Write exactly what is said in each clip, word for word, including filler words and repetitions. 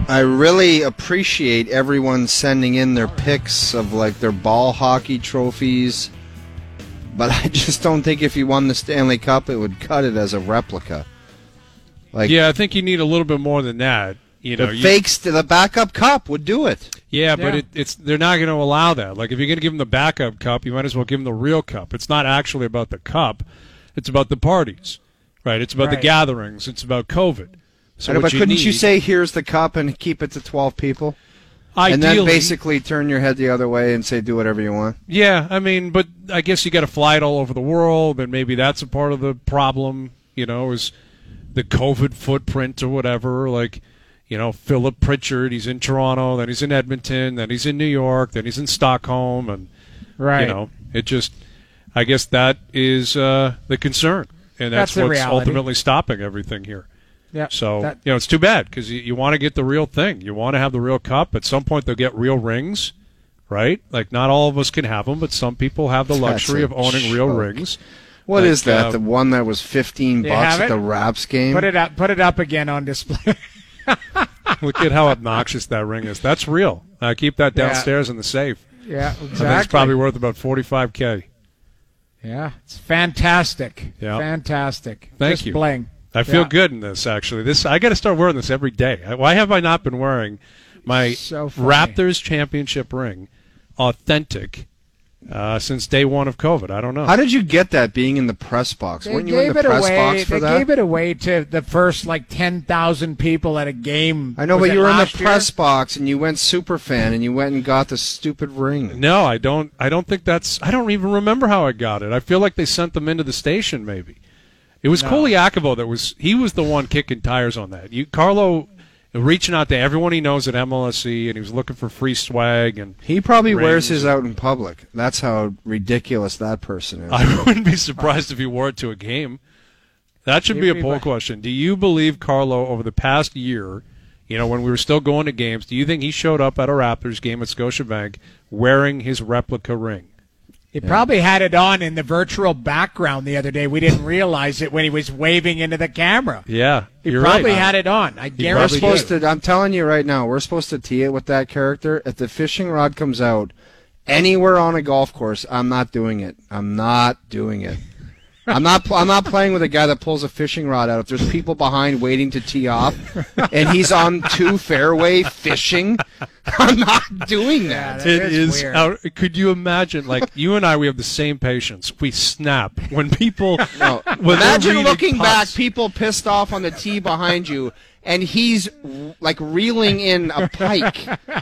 I really appreciate everyone sending in their pics of like their ball hockey trophies, but I just don't think if you won the Stanley Cup, it would cut it as a replica. Like, yeah, I think you need a little bit more than that. You know, the you, fakes to the backup cup would do it. Yeah, Yeah. but it, it's they're not going to allow that. Like, if you're going to give them the backup cup, you might as well give them the real cup. It's not actually about the cup; it's about the parties, right? It's about Right. the gatherings. It's about COVID. So I know, what but couldn't need, you say, "Here's the cup," and keep it to twelve people, ideally, and then basically turn your head the other way and say, "Do whatever you want"? Yeah, I mean, but I guess you got to fly it all over the world, and maybe that's a part of the problem. You know, is the COVID footprint or whatever. Like, you know, Philip Pritchard, he's in Toronto, then he's in Edmonton, then he's in New York, then he's in Stockholm, and Right. you know, it just, I guess that is uh, the concern, and that's, That's the what's reality. ultimately stopping everything here. Yeah. So, that- you know, it's too bad because you, you want to get the real thing. You want to have the real cup. At some point, they'll get real rings, right? Like, not all of us can have them, but some people have the That's luxury a of owning real joke. rings. What Like, is that? uh, the one that was fifteen You bucks have at it? the Raps game? Put it up. Put it up again on display. Look at how obnoxious that ring is. That's real. I keep that Yeah. downstairs in the safe. yeah, I think exactly. it's probably worth about forty-five K. Yeah, it's fantastic. Yeah. Fantastic. Thank Just you. Bling. I feel Yeah. good in this, actually. This I got to start wearing this every day. Why have I not been wearing my So funny. Raptors championship ring, authentic, uh, since day one of COVID? I don't know. How did you get that being in the press box? They Weren't you in gave the it press away. box for they that? gave it away to the first like ten thousand people at a game. I know, Was but it you were in the last year? press box and you went super fan and you went and got the stupid ring. No, I don't. I don't think that's. I don't even remember how I got it. I feel like they sent them into the station. Maybe it was No. Koliakovo that was. He was the one kicking tires on that. You, Carlo, reaching out to everyone he knows at M L S E, and he was looking for free swag. And He probably wears Rings. his out in public. That's how ridiculous that person is. I wouldn't be surprised if he wore it to a game. That should be a poll question. Do you believe Carlo over the past year? You know, when we were still going to games, do you think he showed up at a Raptors game at Scotiabank wearing his replica ring? He probably had it on in the virtual background the other day. We didn't realize it when he was waving into the camera. Yeah, He you're probably right. had it on. I We're guarantee. probably supposed did. to. I'm telling you right now, we're supposed to tee it with that character. If the fishing rod comes out anywhere on a golf course, I'm not doing it. I'm not doing it. I'm not. pl- I'm not playing with a guy that pulls a fishing rod out. If there's people behind waiting to tee off, and he's on two fairway fishing, I'm not doing that. that It is is. weird. Out, could you imagine? Like you and I, we have the same patience. We snap when people. No. when they're Imagine reading looking back, putts. people pissed off on the tee behind you, and he's like reeling in a pike.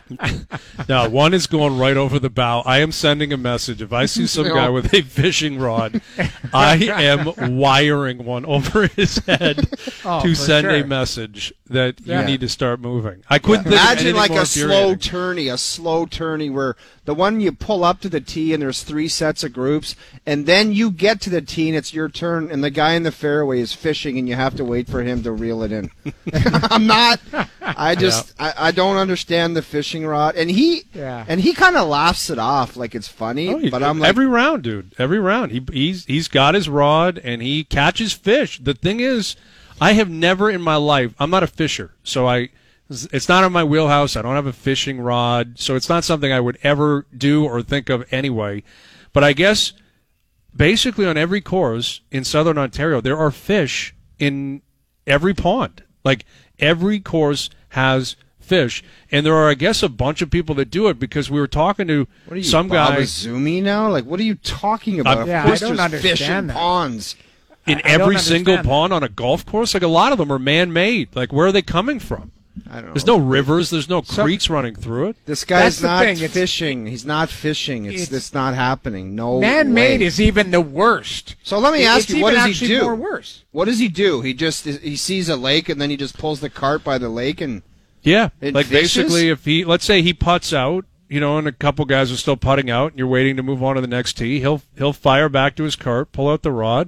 No, one is going right over the bow. I am sending a message. If I see some No. guy with a fishing rod, I am wiring one over his head Oh, to for send a sure. message that Yeah. you need to start moving. I couldn't think of Imagine anything like more a slow infuriating. tourney, a slow tourney where the one you pull up to the tee and there's three sets of groups, and then you get to the tee and it's your turn, and the guy in the fairway is fishing, and you have to wait for him to reel it in. I'm not. I just. I, I don't understand the fishing rod, and he. Yeah. And he kind of laughs it off like it's funny, Oh, he- but I'm like, every round, dude. Every round, he he's he's got his rod and he catches fish. The thing is, I have never in my life. I'm not a fisher, so I. It's not in my wheelhouse. I don't have a fishing rod, so it's not something I would ever do or think of anyway. But I guess basically on every course in southern Ontario, there are fish in every pond. Like every course has fish, and there are, I guess, a bunch of people that do it because we were talking to what are you, some Bob guy Azumi now? Like, what are you talking about? I'm- Of Yeah, course I don't there's fish in understand that. ponds. in I- I don't every single understand that. pond on a golf course. Like a lot of them are man-made. Like where are they coming from? I don't know. There's no rivers. There's no So- creeks running through it. This guy's That's the not thing, it's- fishing. He's not fishing. It's, It's- it's not happening. No Man-made way. is even the worst. So let me It- ask it's you, what even does he actually do? More worse. What does he do? He just he sees a lake and then he just pulls the cart by the lake and Yeah, It like fishes? basically, if he, let's say he putts out, you know, and a couple guys are still putting out, and you're waiting to move on to the next tee, he'll he'll fire back to his cart, pull out the rod,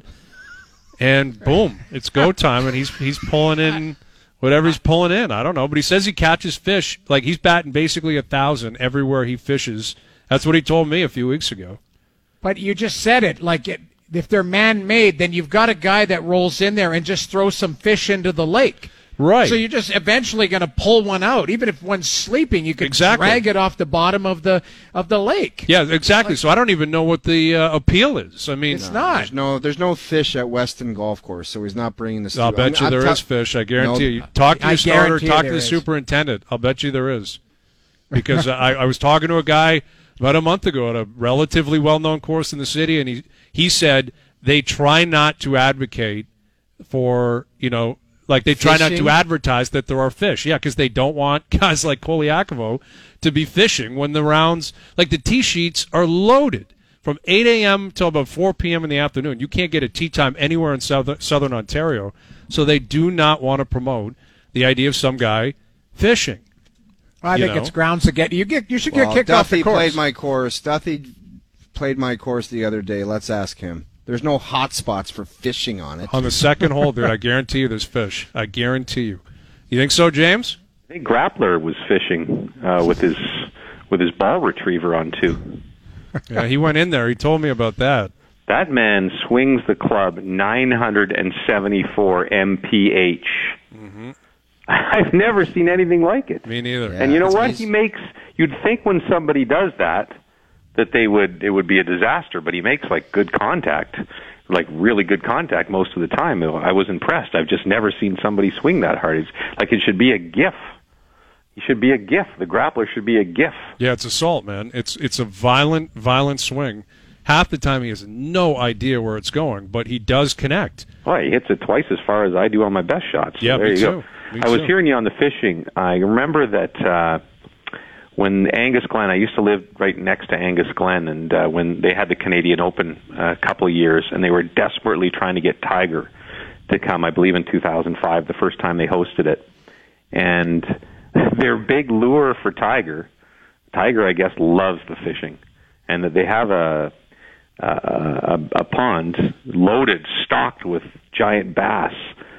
and boom, it's go time, and he's he's pulling in whatever he's pulling in. I don't know, but he says he catches fish. Like he's batting basically a thousand everywhere he fishes. That's what he told me a few weeks ago. But you just said it. Like it, if they're man-made, then you've got a guy that rolls in there and just throws some fish into the lake. Right. So you're just eventually going to pull one out. Even if one's sleeping, you could Exactly. drag it off the bottom of the of the lake. Yeah, exactly. So I don't even know what the uh, appeal is. I mean, It's not. There's no, there's no fish at Weston Golf Course, so he's not bringing this. I'll to, bet I'm, you there I'm is fish. I guarantee No. you. Talk to I your starter. guarantee Talk to there the is. superintendent. I'll bet you there is. Because I, I was talking to a guy about a month ago at a relatively well-known course in the city, and he he said they try not to advocate for, you know, like they try not Fishing? to advertise that there are fish. Yeah, because they don't want guys like Koliakovo to be fishing when the rounds, like the tee sheets are loaded from eight a.m. till about four p.m. in the afternoon. You can't get a tee time anywhere in southern, southern Ontario, so they do not want to promote the idea of some guy fishing. I You think know? it's grounds to get you get. You should get Well, kicked off Duffy the course. played my course. Duffy played my course the other day. Let's ask him. There's no hot spots for fishing on it. On the second hole, dude, I guarantee you there's fish. I guarantee you. You think so, James? I think Grappler was fishing uh, with his with his ball retriever on too. Yeah, he went in there. He told me about that. That man swings the club nine hundred seventy-four M P H. Mm-hmm. I've never seen anything like it. Me neither. Yeah. And you know that's what? nice. He makes. You'd think when somebody does that, that they would it would be a disaster, but he makes like good contact, like really good contact most of the time. I was impressed. I've just never seen somebody swing that hard. It's like it should be a GIF. He should be a GIF. The grappler should be a GIF. Yeah, it's assault, man. It's it's a violent, violent swing. Half the time he has no idea where it's going, but he does connect. Boy, he hits it twice as far as I do on my best shots. So Yeah, there me you too. go. Me I was too. hearing you on the fishing. I remember that uh, when Angus Glen, I used to live right next to Angus Glen, and uh, when they had the Canadian Open uh, a couple of years, and they were desperately trying to get Tiger to come, I believe in two thousand five, the first time they hosted it. And their big lure for Tiger, Tiger, I guess, loves the fishing, and that they have a a, a pond loaded, stocked with giant bass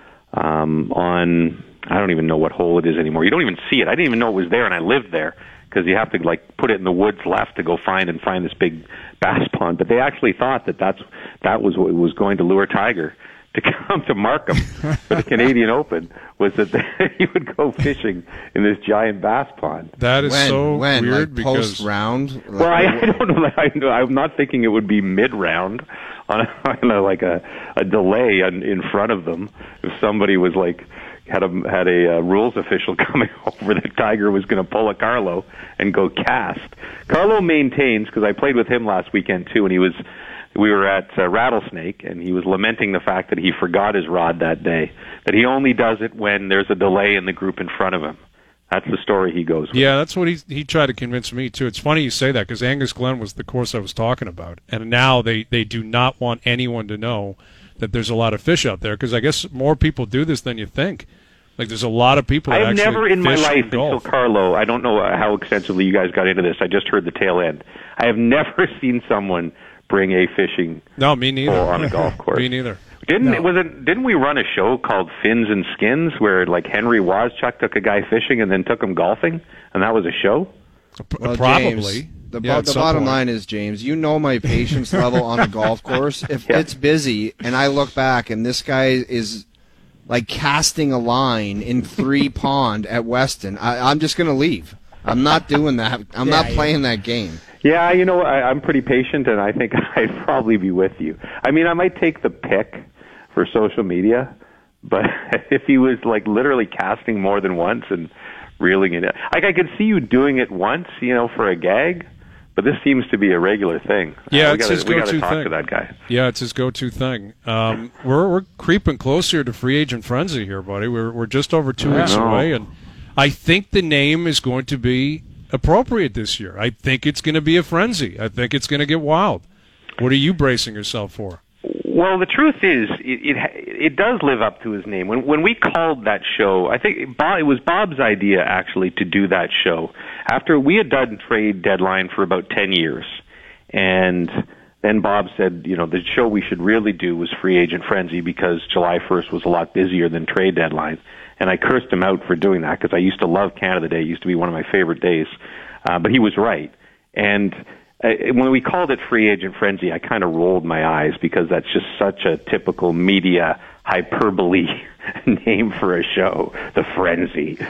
um, on, I don't even know what hole it is anymore. You don't even see it. I didn't even know it was there, and I lived there because you have to like put it in the woods left to go find and find this big bass pond. But they actually thought that that's that was what was going to lure Tiger to come to Markham for the Canadian Open, was that they, he would go fishing in this giant bass pond. That is when, so when, weird like because post round. Well, I, I don't know. I, know- I'm not thinking it would be mid-round on, a, on a, like a, a delay in, in front of them. If somebody was like had a had a uh, rules official coming over, that Tiger was going to pull a Carlo and go cast. Carlo maintains, because I played with him last weekend too, and he was. We were at uh, Rattlesnake, and he was lamenting the fact that he forgot his rod that day, that he only does it when there's a delay in the group in front of him. That's the story he goes with. yeah, that's what he he tried to convince me too. It's funny you say that because Angus Glen was the course I was talking about, and now they they do not want anyone to know that there's a lot of fish out there because I guess more people do this than you think. Like there's a lot of people that I've actually never in my fish life and golf. until Carlo, I don't know how extensively you guys got into this, I just heard the tail end. I have never seen someone bring a fishing No, me neither. pole on a golf course. Me neither. Didn't No. was it? Didn't we run a show called Fins and Skins where like Henry Wozchuk took a guy fishing and then took him golfing, and that was a show? P- Well, Probably. James, the, Yeah, bo- at the some bottom point. line is, James, you know my patience level on a golf course. If Yeah. it's busy and I look back and this guy is like casting a line in three pond at Weston, I, I'm just going to leave. I'm not doing that. I'm Yeah, not yeah. playing that game. Yeah, you know, I, I'm pretty patient, and I think I'd probably be with you. I mean, I might take the pick for social media, but if he was like literally casting more than once and reeling it in, like I could see you doing it once, you know, for a gag, but this seems to be a regular thing. Yeah, uh, we it's gotta, his we gotta go-to talk thing. to that guy. Yeah, it's his go-to thing. Um, we're we're creeping closer to free agent frenzy here, buddy. We're we're just over two weeks know. away, and I think the name is going to be appropriate this year. I think it's going to be a frenzy. I think it's going to get wild. What are you bracing yourself for? Well, the truth is, it, it it does live up to his name. When when we called that show, I think Bob, it was Bob's idea actually to do that show after we had done trade deadline for about ten years, and then Bob said, you know, the show we should really do was Free Agent Frenzy because July first was a lot busier than trade deadline, and I cursed him out for doing that because I used to love Canada Day. It used to be one of my favorite days, uh, but he was right, and I, when we called it Free Agent Frenzy, I kind of rolled my eyes because that's just such a typical media hyperbole name for a show, the Frenzy.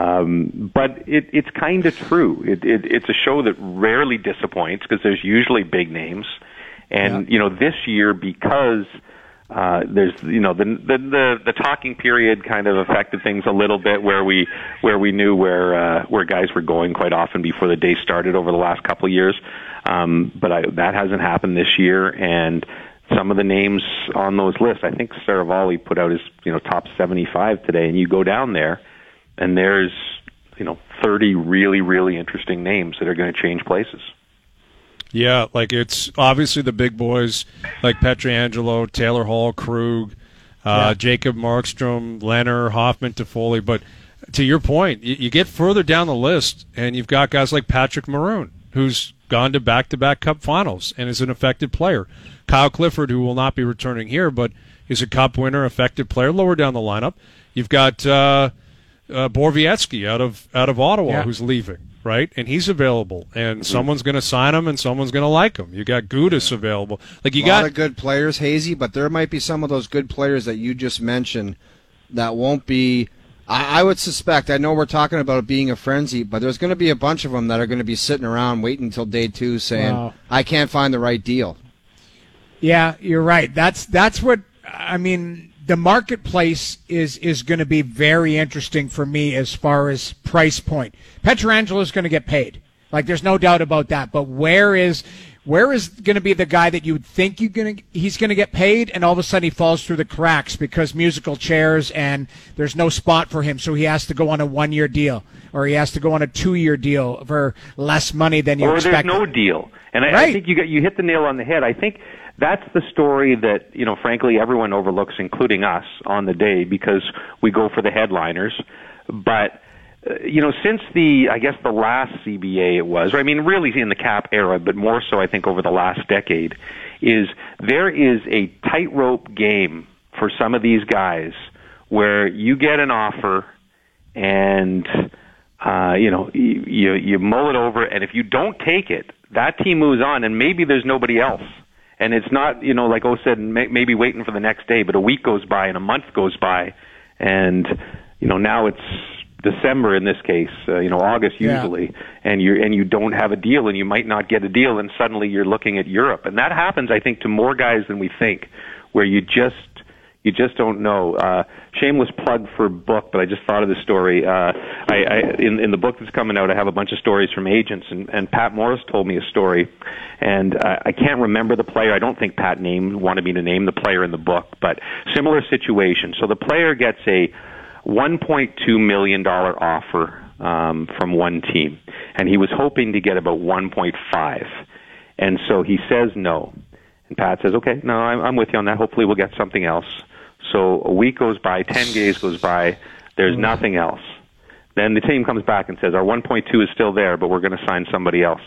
Um, but it, it's kind of true. It, it, it's a show that rarely disappoints because there's usually big names. And, yeah. you know, this year, because uh, there's, you know, the, the the the talking period kind of affected things a little bit, where we where we knew where uh, where guys were going quite often before the day started over the last couple of years. Um, but I, that hasn't happened this year, and some of the names on those lists, I think Saravalli put out his, you know, top seventy-five today, and you go down there, and there's, you know, thirty really, really interesting names that are going to change places. Yeah, like it's obviously the big boys like Pietrangelo, Taylor Hall, Krug, uh, yeah. Jacob Markstrom, Leonard, Hoffman, Toffoli. But to your point, you, you get further down the list, and you've got guys like Patrick Maroon, who's gone to back-to-back Cup finals and is an effective player. Kyle Clifford, who will not be returning here, but is a Cup winner, effective player, lower down the lineup. You've got uh, uh, Borowiecki out of out of Ottawa, yeah. who's leaving, right? And he's available, and mm-hmm. someone's going to sign him, and someone's going to like him. You got Gudas available. Like you a got lot of good players, Hazy, but there might be some of those good players that you just mentioned that won't be. I, I would suspect. I know we're talking about it being a frenzy, but there's going to be a bunch of them that are going to be sitting around waiting until day two, saying, wow. "I can't find the right deal." Yeah, you're right. That's that's what I mean. The marketplace is is going to be very interesting for me as far as price point. Pietrangelo is going to get paid, like there's no doubt about that. But where is where is going to be the guy that you would think you going to he's going to get paid, and all of a sudden he falls through the cracks because musical chairs and there's no spot for him, so he has to go on a one year deal or he has to go on a two year deal for less money than you or expect. Or there's no deal, and I, right. I think you got you hit the nail on the head. I think. That's the story that, you know, frankly, everyone overlooks, including us, on the day because we go for the headliners. But, uh, you know, since the, I guess the last C B A it was, or I mean, really in the cap era, but more so I think over the last decade, is there is a tightrope game for some of these guys where you get an offer and, uh, you know, you, you, you mull it over, and if you don't take it, that team moves on, and maybe there's nobody else. And it's not, you know, like O said, may, maybe waiting for the next day, but a week goes by and a month goes by, and you know now it's December in this case, uh, you know August usually, yeah. and you and you don't have a deal, and you might not get a deal, and suddenly you're looking at Europe, and that happens, I think, to more guys than we think, where you just you just don't know. Uh, shameless plug for a book, but I just thought of the story. Uh, I, I in in the book that's coming out, I have a bunch of stories from agents, and, and Pat Morris told me a story. And uh, I can't remember the player. I don't think Pat named wanted me to name the player in the book, but similar situation. So the player gets a one point two million dollars offer um, from one team, and he was hoping to get about one point five. And so he says no. And Pat says, okay, no, I'm, I'm with you on that. Hopefully we'll get something else. So a week goes by, ten days goes by, there's nothing else. Then the team comes back and says, our one point two is still there, but we're going to sign somebody else.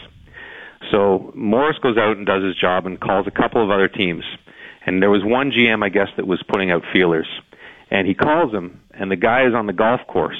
So Morris goes out and does his job and calls a couple of other teams. And there was one G M, I guess, that was putting out feelers. And he calls him, and the guy is on the golf course.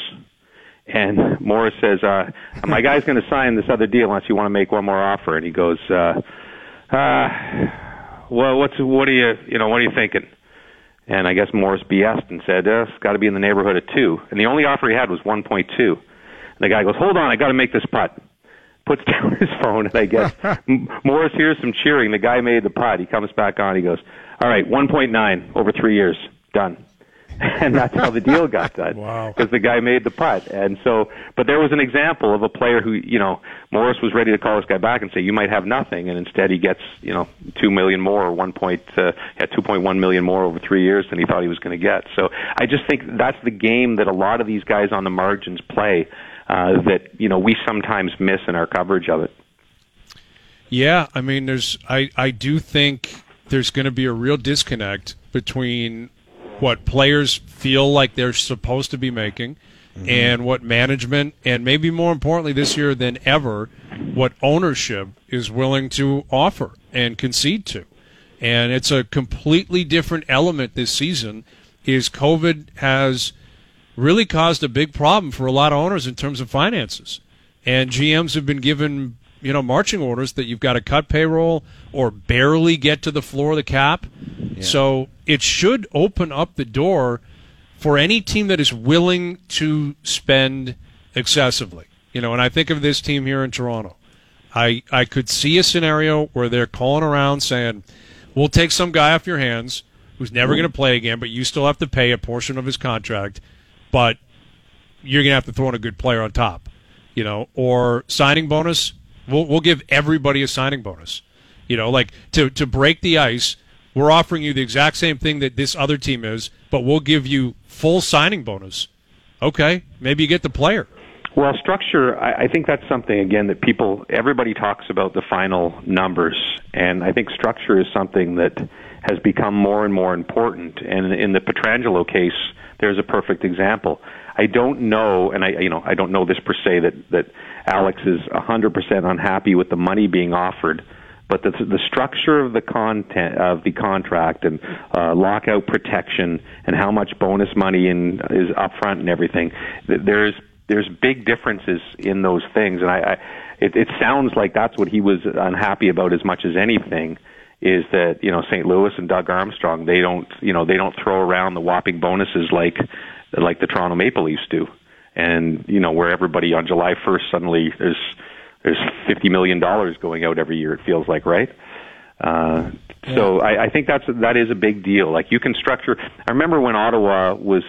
And Morris says, uh, my guy's going to sign this other deal unless you want to make one more offer. And he goes, uh, uh, well, what's, what are you, you know, what are you thinking? And I guess Morris B S'd and said, uh, it's got to be in the neighborhood of two. And the only offer he had was one point two. And the guy goes, hold on, I got to make this putt. Puts down his phone, and I guess Morris hears some cheering. The guy made the putt. He comes back on. He goes, all right, one point nine over three years. Done. And that's how the deal got done. Wow. Because the guy made the putt. And so, but there was an example of a player who, you know, Morris was ready to call this guy back and say, you might have nothing. And instead he gets, you know, two million more or one point, uh, yeah, two point one million more over three years than he thought he was going to get. So I just think that's the game that a lot of these guys on the margins play. Uh, that, you know, we sometimes miss in our coverage of it. Yeah, I mean, there's, I, I do think there's going to be a real disconnect between what players feel like they're supposed to be making mm-hmm. and what management, and maybe more importantly this year than ever, what ownership is willing to offer and concede to. And it's a completely different element this season. Is COVID has really caused a big problem for a lot of owners in terms of finances. And G Ms have been given you know, marching orders that you've got to cut payroll or barely get to the floor of the cap. Yeah. So it should open up the door for any team that is willing to spend excessively. You know, and I think of this team here in Toronto. I I could see a scenario where they're calling around saying, we'll take some guy off your hands who's never going to play again, but you still have to pay a portion of his contract, but you're going to have to throw in a good player on top. You know, or signing bonus, we'll we'll give everybody a signing bonus. You know, like to, to break the ice, we're offering you the exact same thing that this other team is, but we'll give you full signing bonus. Okay, maybe you get the player. Well, structure, I, I think that's something, again, that people, everybody talks about the final numbers, and I think structure is something that has become more and more important. And in the Pietrangelo case, there's a perfect example. I don't know, and I, you know, I don't know this per se, that, that Alex is one hundred percent unhappy with the money being offered, but the, the structure of the content of the contract and uh, lockout protection and how much bonus money in, is upfront and everything, there's there's big differences in those things, and I, I it, it sounds like that's what he was unhappy about as much as anything. Is that, you know, Saint Louis and Doug Armstrong, they don't, you know, they don't throw around the whopping bonuses like like the Toronto Maple Leafs do, and you know, where everybody on July first suddenly there's there's fifty million dollars going out every year. It feels like, right? Uh, yeah. So I, I think that's that is a big deal. Like you can structure. I remember when Ottawa was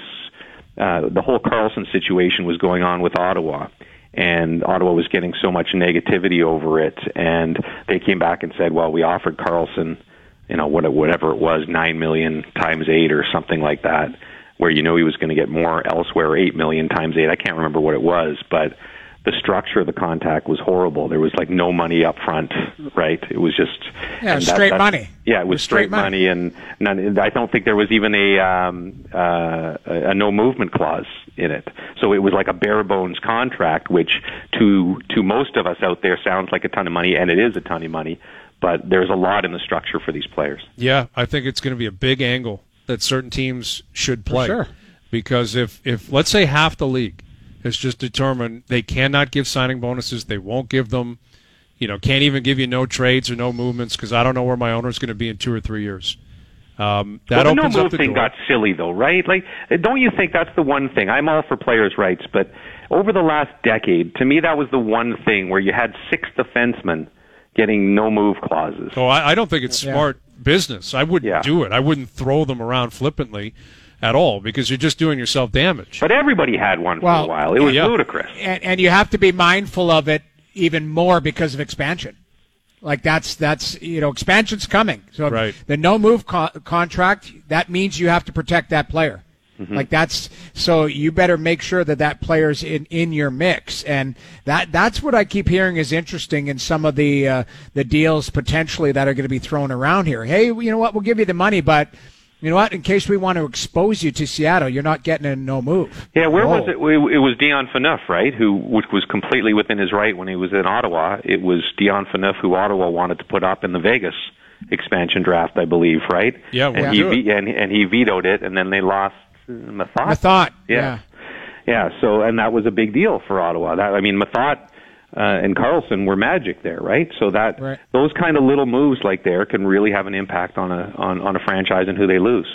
uh, the whole Karlsson situation was going on with Ottawa. And Ottawa was getting so much negativity over it, and they came back and said, well, we offered Karlsson, you know, whatever it was, nine million times eight or something like that, where you know he was going to get more elsewhere, eight million times eight. I can't remember what it was, but the structure of the contract was horrible. There was like no money up front, right? It was just yeah, straight that, money. Yeah, it was, it was straight, straight money, money and none, I don't think there was even a um, uh, a no movement clause in it. So it was like a bare bones contract, which to to most of us out there sounds like a ton of money, and it is a ton of money. But there's a lot in the structure for these players. Yeah, I think it's going to be a big angle that certain teams should play. For sure. Because if if let's say half the league has just determined they cannot give signing bonuses, they won't give them, you know, can't even give you no trades or no movements because I don't know where my owner is going to be in two or three years. Um, that well, the opens no up move the thing door. got silly, though, right? Like, don't you think that's the one thing? I'm all for players' rights, but over the last decade, to me, that was the one thing where you had six defensemen getting no move clauses. Oh, I, I don't think it's yeah. smart business. I wouldn't yeah. do it. I wouldn't throw them around flippantly at all because you're just doing yourself damage. But everybody had one for well, a while. It was yeah. ludicrous. And, and you have to be mindful of it even more because of expansion. Like that's that's you know expansion's coming. So right. the no move co- contract that means you have to protect that player. Mm-hmm. Like that's so you better make sure that that player's in, in your mix, and that that's what I keep hearing is interesting in some of the uh, the deals potentially that are going to be thrown around here. Hey, you know what? We'll give you the money, but you know what? In case we want to expose you to Seattle, you're not getting a no move. Yeah, where oh. was it? It was Dion Phaneuf, right? Who which was completely within his right when he was in Ottawa. It was Dion Phaneuf who Ottawa wanted to put up in the Vegas expansion draft, I believe, right? Yeah, and we'll he do it. ve- and, and he vetoed it, and then they lost Mathot. Mathot, yeah. yeah, yeah. So and that was a big deal for Ottawa. That I mean, Mathot uh, and Karlsson were magic there, right? So that right. those kind of little moves like there can really have an impact on a on, on a franchise and who they lose.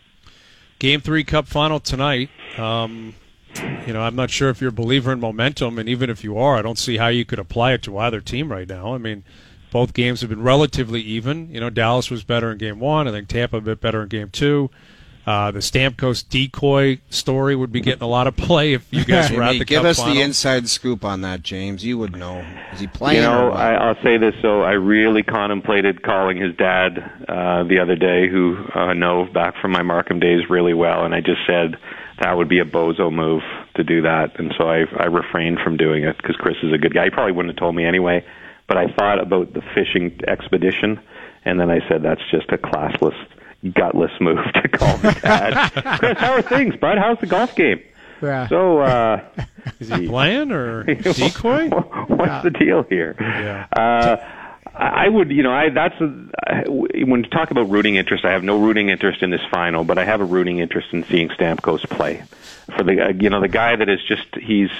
Game three Cup final tonight. Um, you know, I'm not sure if you're a believer in momentum, and even if you are, I don't see how you could apply it to either team right now. I mean, both games have been relatively even. You know, Dallas was better in game one. I think Tampa a bit better in game two. Uh, the Stamkos decoy story would be getting a lot of play if you guys were at the give Cup us final. the inside scoop on that, James. You would know. Is he playing? You know, or what? I, I'll say this. So I really contemplated calling his dad uh, the other day, who I uh, know back from my Markham days really well, and I just said that would be a bozo move to do that, and so I, I refrained from doing it because Chris is a good guy. He probably wouldn't have told me anyway, but I thought about the fishing expedition, and then I said that's just a classless, gutless move to call the dad. Chris, how are things, bud? How's the golf game? Yeah. So, uh, is he playing or decoy? What's yeah. the deal here? Yeah. Uh, I would, you know, I that's a, when you talk about rooting interest, I have no rooting interest in this final, but I have a rooting interest in seeing Stamkos play. For the, you know, the guy that is just he's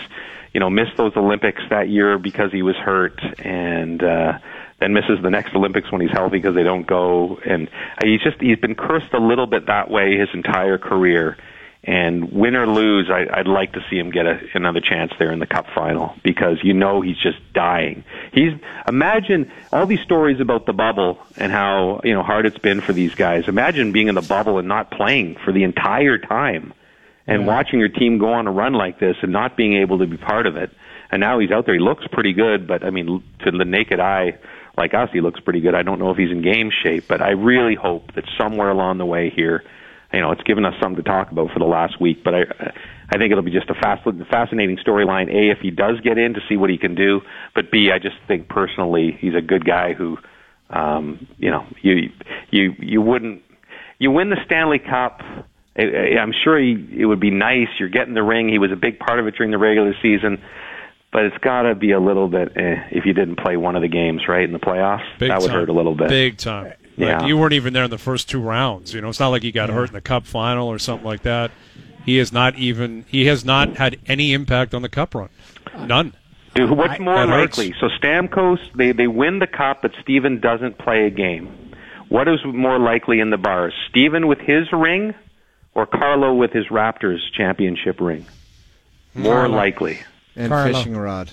you know, missed those Olympics that year because he was hurt, and uh, then misses the next Olympics when he's healthy because they don't go. And he's just he's been cursed a little bit that way his entire career. And win or lose, I, I'd like to see him get a, another chance there in the Cup final, because you know he's just dying. He's imagine all these stories about the bubble and how, you know, hard it's been for these guys. Imagine being in the bubble and not playing for the entire time, and yeah. watching your team go on a run like this and not being able to be part of it. And now he's out there. He looks pretty good, but I mean, to the naked eye like us, he looks pretty good. I don't know if he's in game shape, but I really hope that somewhere along the way here, you know, it's given us something to talk about for the last week, but I I think it'll be just a fast, fascinating storyline, A, if he does get in, to see what he can do, but B, I just think personally he's a good guy who, um, you know, you you you wouldn't, you win the Stanley Cup, I'm sure he, it would be nice, you're getting the ring, he was a big part of it during the regular season, but it's got to be a little bit, eh, if you didn't play one of the games, right, in the playoffs, big that would time. hurt a little bit. Big time. Yeah. Like, you weren't even there in the first two rounds. You know, it's not like he got yeah. hurt in the Cup final or something like that. He has not even he has not had any impact on the Cup run. None. Dude, what's more that likely? Hurts. So Stamkos, they they win the Cup, but Steven doesn't play a game. What is more likely in the bars? Steven with his ring, or Carlo with his Raptors championship ring? More Carlo. likely. And Carlo. fishing rod.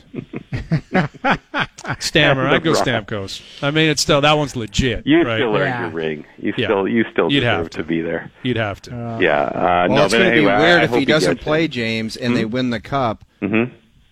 Stammer, I'd go Stamkos. I mean, it's still that one's legit. You right? still earned Yeah. your ring. You Yeah. still you still You'd deserve have to. to. be there. You'd have to. Uh, Yeah. Uh, Well, no, it's but going to anyway, be I- weird I if hope he doesn't gets play, it. James, and they win the Cup. Mm-hmm.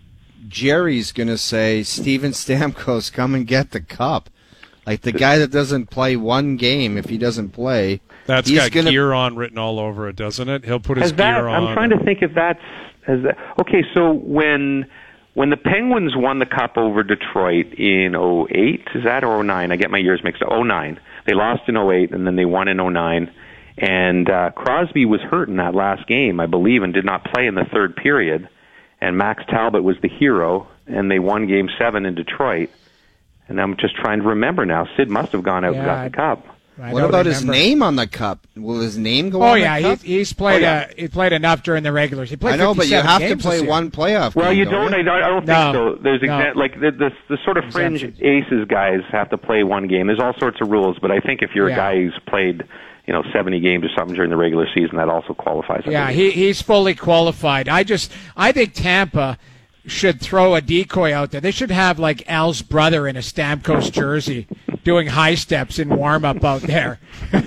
Jerry's going to say, Steven Stamkos, come and get the Cup. Like the guy that doesn't play one game, if he doesn't play, That's he's got gonna... gear on written all over it, doesn't it? He'll put his Has that, gear on. I'm trying to think if that's has that. Okay, so when when the Penguins won the Cup over Detroit in oh eight, is that, or oh nine? I get my years mixed up. oh nine. They lost in oh eight, and then they won in oh nine. And uh, Crosby was hurt in that last game, I believe, and did not play in the third period. And Max Talbot was the hero, and they won Game seven in Detroit. And I'm just trying to remember now. Sid must have gone out Yeah, and got the Cup. I What don't about his remember. name on the Cup? Will his name go Oh on yeah, the Cup? he, he's played. Oh, yeah. Uh, he played enough during the regulars. He played. I know, but you fifty-seven have to games play this year. one playoff Well, game, you don't. I don't, I don't think No. so. There's No. exa- like the, the the sort of fringe Exemptions. aces guys have to play one game. There's all sorts of rules, but I think if you're Yeah. a guy who's played, you know, seventy games or something during the regular season, that also qualifies. I Yeah, believe. he he's fully qualified. I just I think Tampa should throw a decoy out there. They should have like Al's brother in a Stamkos jersey doing high steps in warm up out there.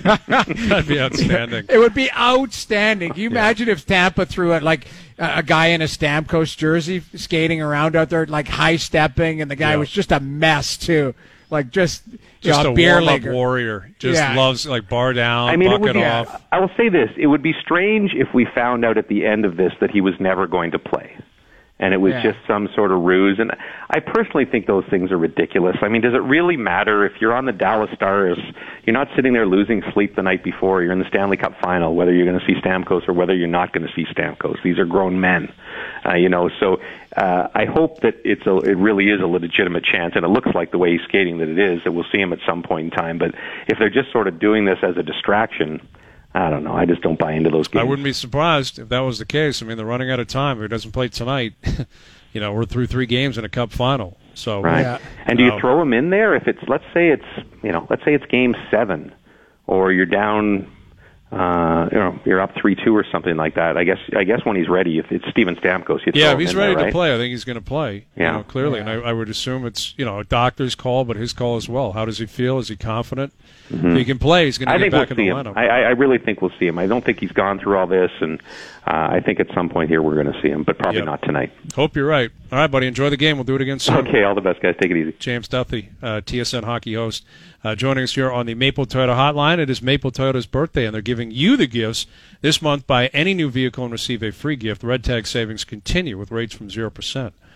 That'd be outstanding. It would be outstanding. Can you imagine if Tampa threw it like a, a guy in a Stamkos jersey skating around out there, like high stepping, and the guy Yeah. was just a mess too, like just you Just know, a beer warm-up leaguer. warrior. Just Yeah. loves like bar down, I mean, it bucket would, off. I will say this: it would be strange if we found out at the end of this that he was never going to play, and it was Yeah. just some sort of ruse. And I personally think those things are ridiculous. I mean, does it really matter if you're on the Dallas Stars? You're not sitting there losing sleep the night before. You're in the Stanley Cup final, whether you're going to see Stamkos or whether you're not going to see Stamkos. These are grown men, uh, you know. So uh, I hope that it's a, it really is a legitimate chance, and it looks like the way he's skating that it is, that we'll see him at some point in time. But if they're just sort of doing this as a distraction, I don't know. I just don't buy into those games. I wouldn't be surprised if that was the case. I mean, they're running out of time. If he doesn't play tonight, you know, we're through three games in a Cup final. So Right. Yeah. And do you No. throw him in there if it's, let's say it's, you know, let's say it's game seven, or you're down, uh, you know, you're up three two or something like that. I guess, I guess when he's ready, if it's Steven Stamkos, you throw yeah, him if he's in ready there, to right? play, I think he's going to play. Yeah. You know, clearly, Yeah. and I, I would assume it's you know a doctor's call, but his call as well. How does he feel? Is he confident? Mm-hmm. If he can play, he's going I to get think we'll back in see the him. lineup. I, I I really think we'll see him. I don't think he's gone through all this, and uh, I think at some point here we're going to see him, but probably Yep. not tonight. Hope you're right. All right, buddy. Enjoy the game. We'll do it again soon. Okay, all the best, guys. Take it easy. James Duthie, uh, T S N hockey host, uh, joining us here on the Maple Toyota Hotline. It is Maple Toyota's birthday, and they're giving you the gifts this month. Buy any new vehicle and receive a free gift. Red Tag savings continue with rates from zero percent.